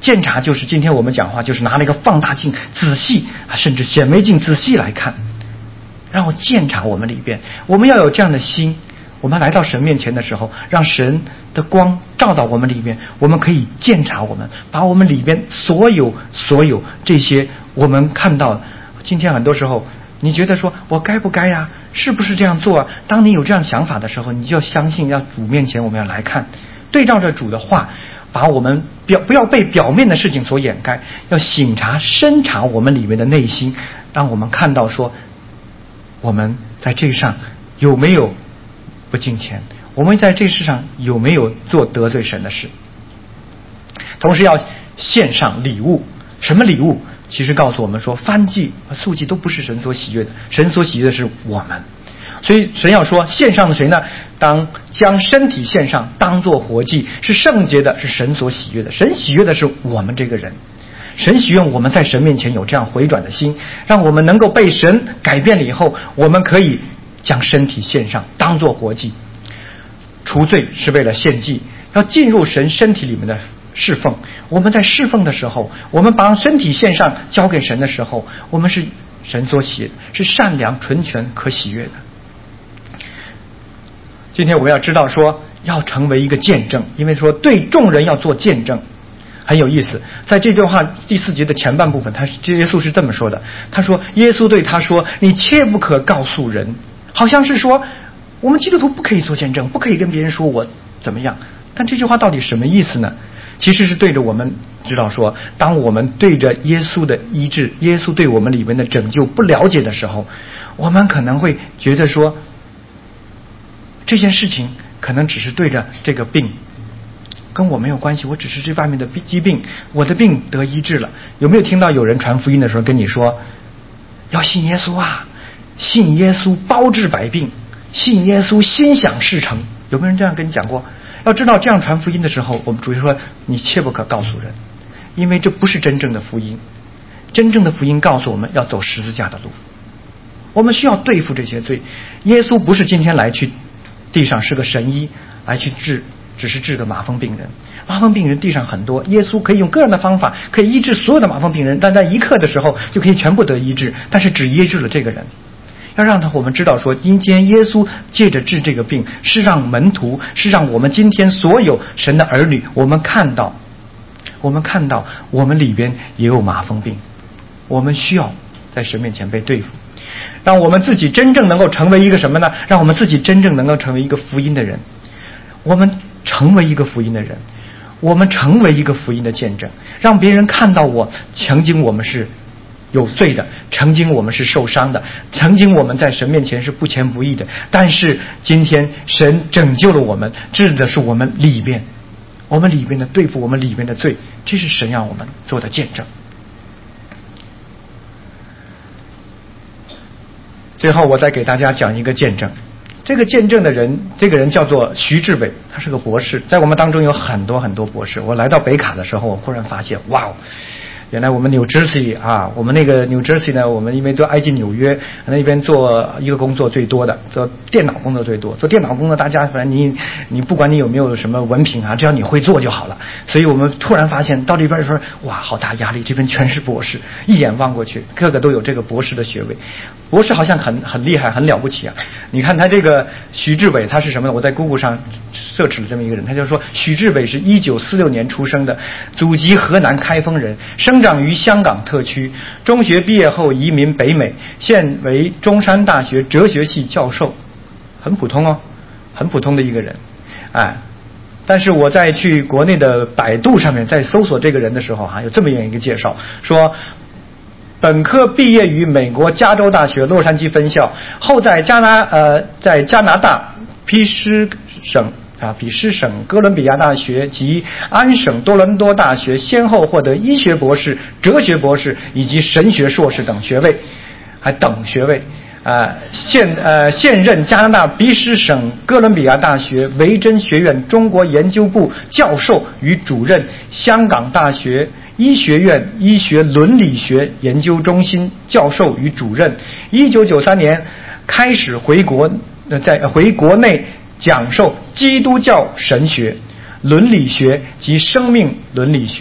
鉴察就是今天我们讲话就是拿了一个放大镜仔细啊，甚至显微镜仔细来看，让我鉴察我们里边。我们要有这样的心，我们来到神面前的时候，让神的光照到我们里边，我们可以鉴察我们，把我们里边所有所有这些我们看到的。今天很多时候你觉得说我该不该呀、啊？是不是这样做啊？当你有这样想法的时候，你就要相信，要主面前我们要来看，对照着主的话，把我们表不要被表面的事情所掩盖，要省察深察我们里面的内心，让我们看到说我们在这上有没有不敬虔，我们在这世上有没有做得罪神的事。同时要献上礼物。什么礼物？其实告诉我们说，燔祭和素祭都不是神所喜悦的，神所喜悦的是我们。所以神要说献上的谁呢？当将身体献上，当作活祭，是圣洁的，是神所喜悦的。神喜悦的是我们这个人，神喜悦我们在神面前有这样回转的心，让我们能够被神改变了以后，我们可以将身体献上，当作活祭。除罪是为了献祭，要进入神身体里面的侍奉。我们在侍奉的时候，我们把身体献上交给神的时候，我们是神所喜悦的，是善良纯全可喜悦的。今天我们要知道说，要成为一个见证，因为说对众人要做见证，很有意思。在这句话第四节的前半部分，他耶稣是这么说的，他说耶稣对他说，你切不可告诉人，好像是说我们基督徒不可以做见证，不可以跟别人说我怎么样。但这句话到底什么意思呢？其实是对着我们知道说，当我们对着耶稣的医治，耶稣对我们里面的拯救不了解的时候，我们可能会觉得说这件事情可能只是对着这个病跟我没有关系，我只是这外面的疾病，我的病得医治了。有没有听到有人传福音的时候跟你说要信耶稣啊，信耶稣包治百病，信耶稣心想事成？有没有人这样跟你讲过？要知道这样传福音的时候，我们主说你切不可告诉人，因为这不是真正的福音。真正的福音告诉我们要走十字架的路，我们需要对付这些罪。耶稣不是今天来去地上是个神医来去治，只是治个麻风病人。麻风病人地上很多，耶稣可以用各样的方法可以医治所有的麻风病人，但在一刻的时候就可以全部得医治，但是只医治了这个人。要让他我们知道说，今天耶稣借着治这个病，是让门徒，是让我们今天所有神的儿女，我们看到我们看到我们里边也有麻风病，我们需要在神面前被对付，让我们自己真正能够成为一个什么呢？让我们自己真正能够成为一个福音的人。我们成为一个福音的人，我们成为一个福音的见证，让别人看到我曾经我们是有罪的，曾经我们是受伤的，曾经我们在神面前是不虔不义的，但是今天神拯救了我们，治的是我们里边我们里边的对付我们里边的罪，这是神让我们做的见证。最后我再给大家讲一个见证。这个见证的人，这个人叫做徐志伟，他是个博士，在我们当中有很多很多博士。我来到北卡的时候，我忽然发现，哇哦，原来我们 New Jersey 啊，我们那个 New Jersey 呢，我们因为都挨近纽约，那边做一个工作最多的，做电脑工作最多。做电脑工作，大家反正你你不管你有没有什么文凭啊，只要你会做就好了。所以我们突然发现到这边说，哇，好大压力，这边全是博士，一眼望过去，个个都有这个博士的学位。博士好像很很厉害，很了不起啊！你看他这个徐志伟，他是什么呢？我在 Google 上search了这么一个人，他就说徐志伟是一九四六年出生的，祖籍河南开封人，生长于香港特区，中学毕业后移民北美，现为中山大学哲学系教授，很普通哦，很普通的一个人，哎。但是我在去国内的百度上面在搜索这个人的时候，哈，有这么样一个介绍，说本科毕业于美国加州大学洛杉矶分校，后在加拿呃在加拿大皮什省啊比什省哥伦比亚大学及安省多伦多大学先后获得医学博士、哲学博士以及神学硕士等学位，还等学位。呃，现呃现任加拿大比什省哥伦比亚大学维珍学院中国研究部教授与主任，香港大学医学院医学伦理学研究中心教授与主任。一九九三年开始回国，呃，在回国内讲授基督教神学、伦理学及生命伦理学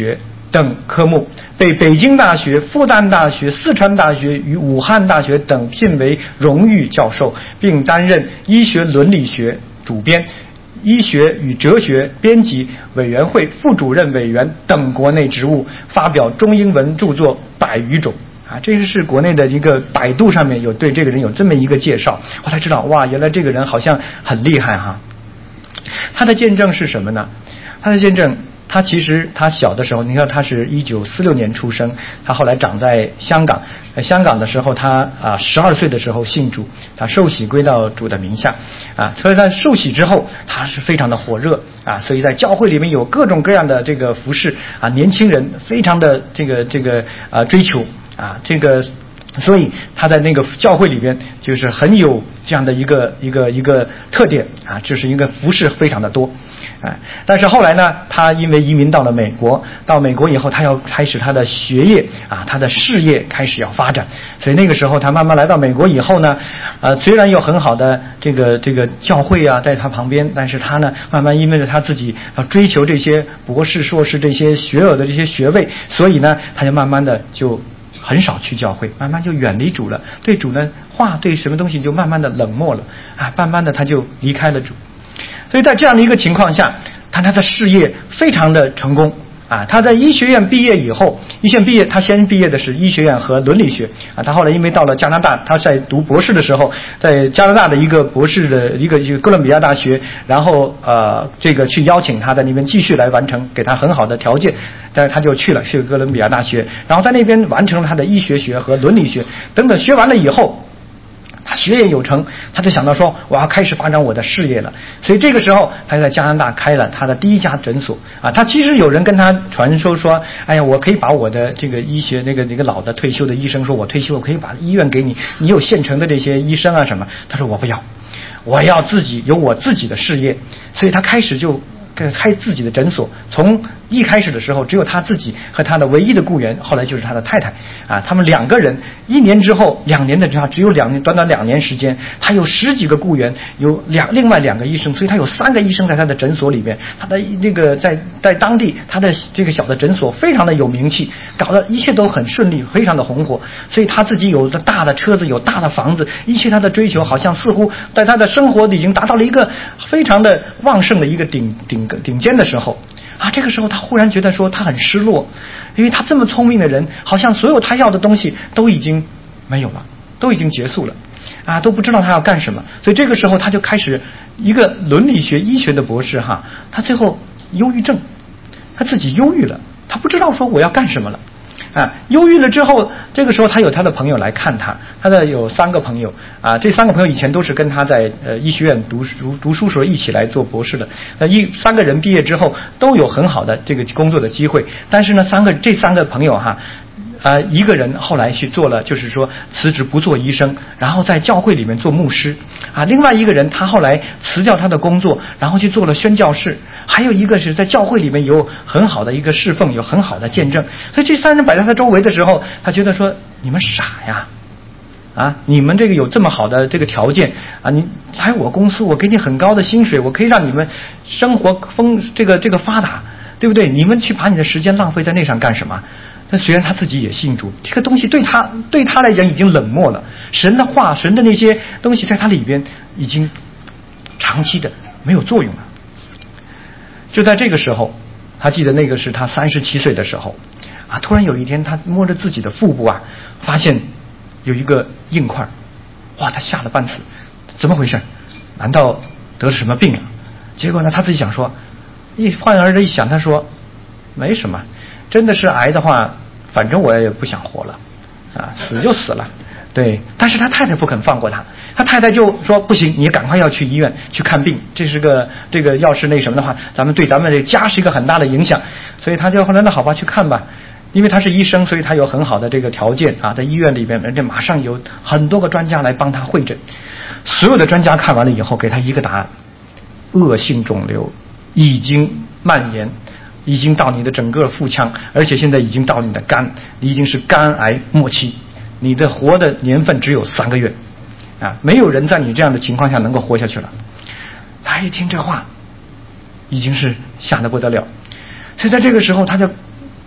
等科目，被北京大学、复旦大学、四川大学与武汉大学等聘为荣誉教授，并担任医学伦理学主编、医学与哲学编辑委员会副主任委员等国内职务，发表中英文著作百余种。啊，这是国内的一个百度上面有对这个人有这么一个介绍，我才知道哇，原来这个人好像很厉害哈。他的见证是什么呢？他的见证，他其实他小的时候，你看他是一九四六年出生，他后来长在香港，在香港的时候他啊十二岁的时候信主，他受洗归到主的名下啊，所以在受洗之后他是非常的火热啊，所以在教会里面有各种各样的这个服事啊，年轻人非常的这个这个啊追求啊，这个所以他在那个教会里边就是很有这样的一个一个一个特点啊，就是一个服事非常的多。哎，但是后来呢，他因为移民到了美国，到美国以后，他要开始他的学业啊，他的事业开始要发展，所以那个时候他慢慢来到美国以后呢，呃，虽然有很好的这个这个教会啊在他旁边，但是他呢，慢慢因为他自己要追求这些博士、硕士这些学有的这些学位，所以呢，他就慢慢的就很少去教会，慢慢就远离主了，对主呢话对什么东西就慢慢的冷漠了啊，慢慢的他就离开了主。所以在这样的一个情况下，他他的事业非常的成功啊！他在医学院毕业以后，医学院毕业，他先毕业的是医学院和伦理学啊。他后来因为到了加拿大，他在读博士的时候，在加拿大的一个博士的一个一个哥伦比亚大学，然后呃这个去邀请他在那边继续来完成，给他很好的条件，但是他就去了去哥伦比亚大学，然后在那边完成了他的医学学和伦理学等等，学完了以后。他学业有成，他就想到说我要开始发展我的事业了，所以这个时候他在加拿大开了他的第一家诊所啊。他其实有人跟他传说说，哎呀，我可以把我的这个医学那个那个老的退休的医生说，我退休我可以把医院给你，你有现成的这些医生啊什么。他说我不要，我要自己有我自己的事业，所以他开始就开自己的诊所。从一开始的时候只有他自己和他的唯一的雇员，后来就是他的太太啊，他们两个人一年之后，两年的只只有两年，短短两年时间，他有十几个雇员，有两另外两个医生，所以他有三个医生在他的诊所里面，他的那个在在当地他的这个小的诊所非常的有名气，搞得一切都很顺利，非常的红火，所以他自己有着大的车子，有大的房子，一切他的追求好像似乎在他的生活已经达到了一个非常的旺盛的一个顶顶顶尖的时候啊，这个时候他忽然觉得说他很失落，因为他这么聪明的人，好像所有他要的东西都已经没有了，都已经结束了啊，都不知道他要干什么。所以这个时候他就开始一个伦理学医学的博士哈，他最后忧郁症，他自己忧郁了，他不知道说我要干什么了啊，忧郁了之后，这个时候他有他的朋友来看他，他的有三个朋友啊，这三个朋友以前都是跟他在呃医学院读书读书时候一起来做博士的，呃一三个人毕业之后都有很好的这个工作的机会，但是呢，三个这三个朋友哈。呃，一个人后来去做了，就是说辞职不做医生，然后在教会里面做牧师啊。另外一个人他后来辞掉他的工作，然后去做了宣教士。还有一个是在教会里面有很好的一个侍奉，有很好的见证。所以这三人摆在他周围的时候，他觉得说你们傻呀，啊，你们这个有这么好的这个条件啊，你来我公司，我给你很高的薪水，我可以让你们生活丰这个这个发达，对不对？你们去把你的时间浪费在那上干什么？但虽然他自己也信主，这个东西对他对他来讲已经冷漠了。神的话，神的那些东西在他里边已经长期的没有作用了。就在这个时候，他记得那个是他三十七岁的时候啊，突然有一天他摸着自己的腹部啊，发现有一个硬块，哇，他吓了半死，怎么回事？难道得了什么病了？结果呢，他自己想说，一换而一想，他说没什么。真的是癌的话，反正我也不想活了，啊，死就死了，对。但是他太太不肯放过他，他太太就说不行，你赶快要去医院去看病，这是个这个要是那什么的话，咱们对咱们这家是一个很大的影响，所以他就后来那好吧去看吧，因为他是医生，所以他有很好的这个条件啊，在医院里边，人家马上有很多个专家来帮他会诊，所有的专家看完了以后，给他一个答案：恶性肿瘤已经蔓延。已经到你的整个腹腔，而且现在已经到你的肝，你已经是肝癌末期，你的活的年份只有三个月，啊，没有人在你这样的情况下能够活下去了。他一听这话，已经是吓得不得了，所以在这个时候他就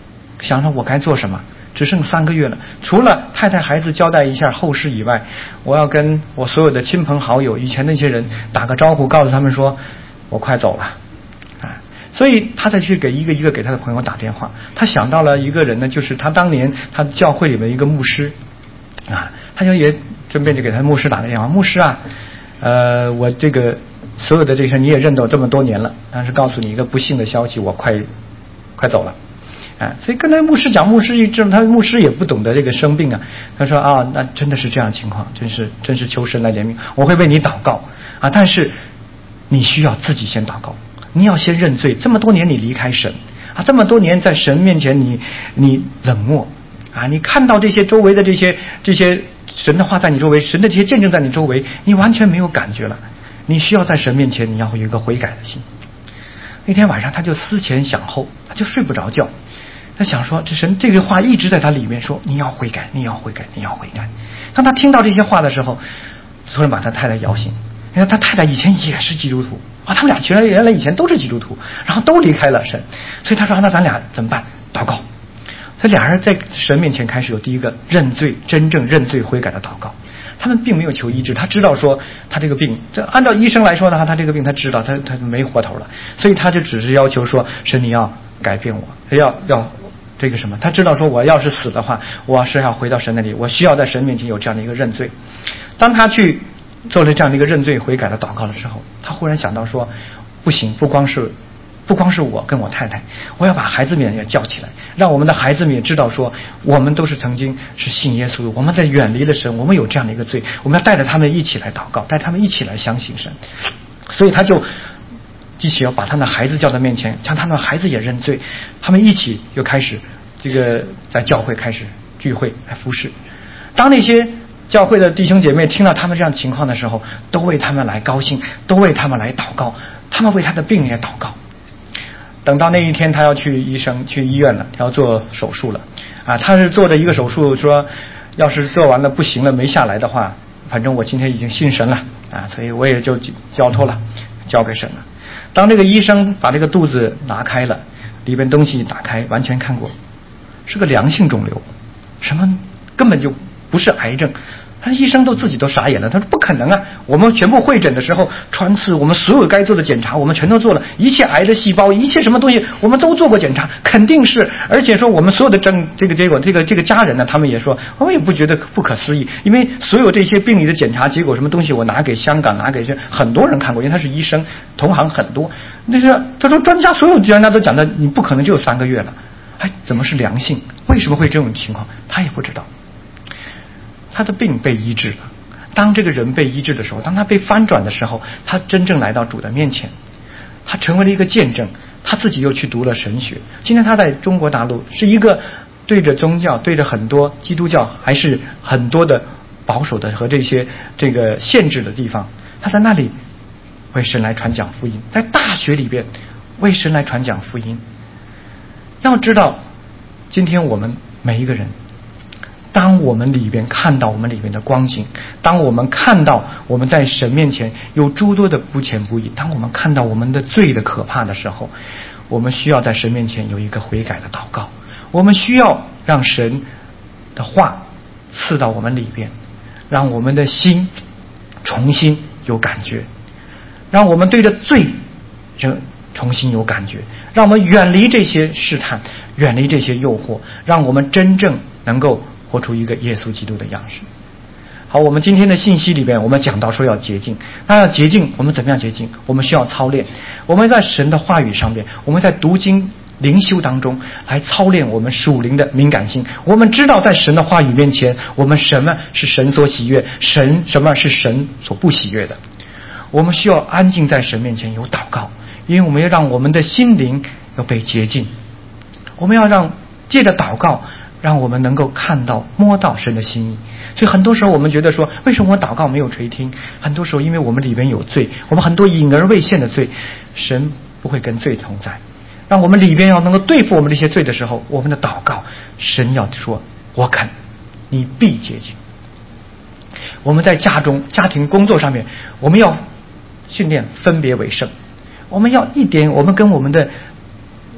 想着我该做什么，只剩三个月了，除了太太孩子交代一下后事以外，我要跟我所有的亲朋好友以前那些人打个招呼，告诉他们说我快走了啊。所以他再去给一个一个给他的朋友打电话，他想到了一个人呢，就是他当年他教会里面一个牧师啊，他就也顺便就给他牧师打个电话，牧师啊，呃，我这个所有的这些你也认得我这么多年了，但是告诉你一个不幸的消息，我快快走了啊。所以跟他牧师讲，牧师一直他牧师也不懂得这个生病啊，他说啊，那真的是这样的情况，真是真是求神来怜悯，我会为你祷告啊，但是你需要自己先祷告，你要先认罪，这么多年你离开神啊，这么多年在神面前你你冷漠啊，你看到这些周围的这些这些神的话在你周围，神的这些见证在你周围，你完全没有感觉了，你需要在神面前你要有一个悔改的心。那天晚上他就思前想后，他就睡不着觉，他想说这神这个话一直在他里面说你要悔改你要悔改你要悔改。当他听到这些话的时候，突然把他太太摇醒，因为他太太以前也是基督徒啊，他们俩其实原来以前都是基督徒，然后都离开了神，所以他说那咱俩怎么办？祷告。这俩人在神面前开始有第一个认罪，真正认罪悔改的祷告。他们并没有求医治，他知道说他这个病，这按照医生来说的话，他这个病他知道他他没活头了，所以他就只是要求说神你要改变我，要要这个什么，他知道说我要是死的话，我是要回到神那里，我需要在神面前有这样的一个认罪。当他去做了这样的一个认罪悔改的祷告的时候，他忽然想到说不行，不光是不光是我跟我太太，我要把孩子们也叫起来，让我们的孩子们也知道说我们都是曾经是信耶稣的，我们在远离了神，我们有这样的一个罪，我们要带着他们一起来祷告，带他们一起来相信神。所以他就一起要把他的孩子叫到面前，让他们孩子也认罪，他们一起又开始这个在教会开始聚会来服侍。当那些教会的弟兄姐妹听到他们这样情况的时候，都为他们来高兴，都为他们来祷告，他们为他的病也祷告。等到那一天他要去医生去医院了，要做手术了啊，他是做的一个手术，说要是做完了不行了没下来的话，反正我今天已经信神了啊，所以我也就交托了，交给神了。当这个医生把这个肚子拿开了，里边东西一打开，完全看过是个良性肿瘤，什么根本就不是癌症。他医生都自己都傻眼了，他说不可能啊，我们全部会诊的时候穿刺，我们所有该做的检查我们全都做了，一切癌的细胞一切什么东西我们都做过检查，肯定是，而且说我们所有的证这个结果，这个这个家人呢他们也说我们也不觉得不可思议，因为所有这些病理的检查结果什么东西我拿给香港拿给这很多人看过，因为他是医生同行很多，那是他说专家所有专家都讲的你不可能就有三个月了，哎，怎么是良性？为什么会这种情况？他也不知道。他的病被医治了，当这个人被医治的时候，当他被翻转的时候，他真正来到主的面前，他成为了一个见证，他自己又去读了神学。今天他在中国大陆是一个对着宗教对着很多基督教还是很多的保守的和这些这个限制的地方，他在那里为神来传讲福音，在大学里边为神来传讲福音。要知道今天我们每一个人，当我们里边看到我们里边的光景，当我们看到我们在神面前有诸多的不虔不义，当我们看到我们的罪的可怕的时候，我们需要在神面前有一个悔改的祷告，我们需要让神的话刺到我们里边，让我们的心重新有感觉，让我们对着罪重新有感觉，让我们远离这些试探，远离这些诱惑，让我们真正能够活出一个耶稣基督的样式。好，我们今天的信息里边我们讲到说要洁净，那要洁净我们怎么样洁净？我们需要操练，我们在神的话语上面，我们在读经灵修当中来操练我们属灵的敏感性。我们知道在神的话语面前，我们什么是神所喜悦，神什么是神所不喜悦的。我们需要安静在神面前有祷告，因为我们要让我们的心灵要被洁净，我们要让借着祷告让我们能够看到摸到神的心意。所以很多时候我们觉得说为什么我祷告没有垂听，很多时候因为我们里边有罪，我们很多隐而未现的罪，神不会跟罪同在。让我们里边要能够对付我们这些罪的时候，我们的祷告神要说我肯，你必洁净。我们在家中家庭工作上面，我们要训练分别为圣，我们要一点我们跟我们的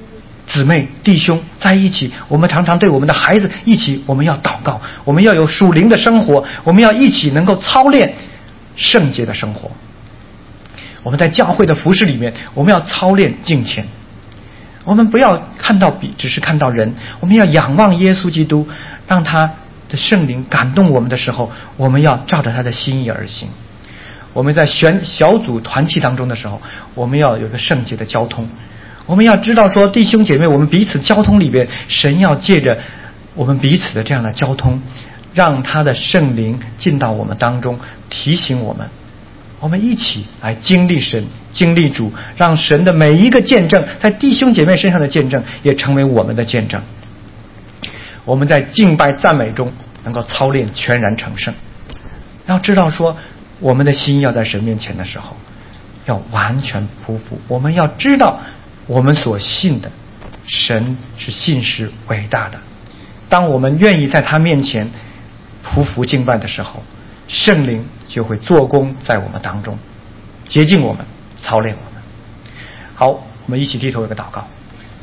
姊妹弟兄在一起，我们常常对我们的孩子一起，我们要祷告，我们要有属灵的生活，我们要一起能够操练圣洁的生活。我们在教会的服事里面，我们要操练敬虔。我们不要看到比只是看到人，我们要仰望耶稣基督，让他的圣灵感动我们的时候，我们要照着他的心意而行。我们在选小组团契当中的时候，我们要有一个圣洁的交通。我们要知道说，弟兄姐妹，我们彼此交通里边，神要借着我们彼此的这样的交通，让他的圣灵进到我们当中，提醒我们，我们一起来经历神，经历主，让神的每一个见证，在弟兄姐妹身上的见证，也成为我们的见证。我们在敬拜赞美中能够操练全然成圣。要知道说，我们的心要在神面前的时候，要完全匍匐。我们要知道，我们所信的神是信实伟大的。当我们愿意在他面前匍匐敬拜的时候，圣灵就会做工在我们当中，洁净我们，操练我们。好，我们一起低头有个祷告。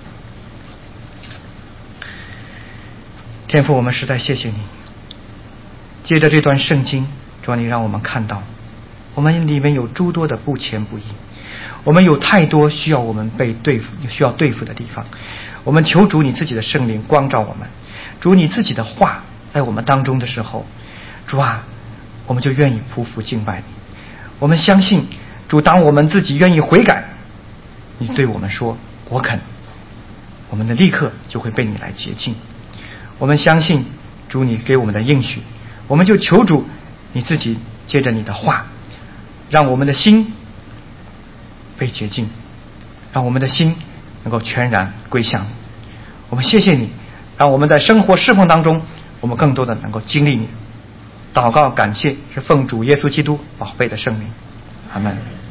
天父，我们实在谢谢你，借着这段圣经，主，你让我们看到我们里面有诸多的不虔不义，我们有太多需要我们被对付需要对付的地方。我们求主你自己的圣灵光照我们，主你自己的话在我们当中的时候，主啊，我们就愿意匍匐敬拜你。我们相信主，当我们自己愿意悔改，你对我们说我肯，我们的立刻就会被你来洁净。我们相信主你给我们的应许，我们就求主你自己借着你的话，让我们的心被洁净，让我们的心能够全然归向你。我们谢谢你，让我们在生活侍奉当中，我们更多的能够经历你。祷告感谢是奉主耶稣基督宝贝的圣名，阿们。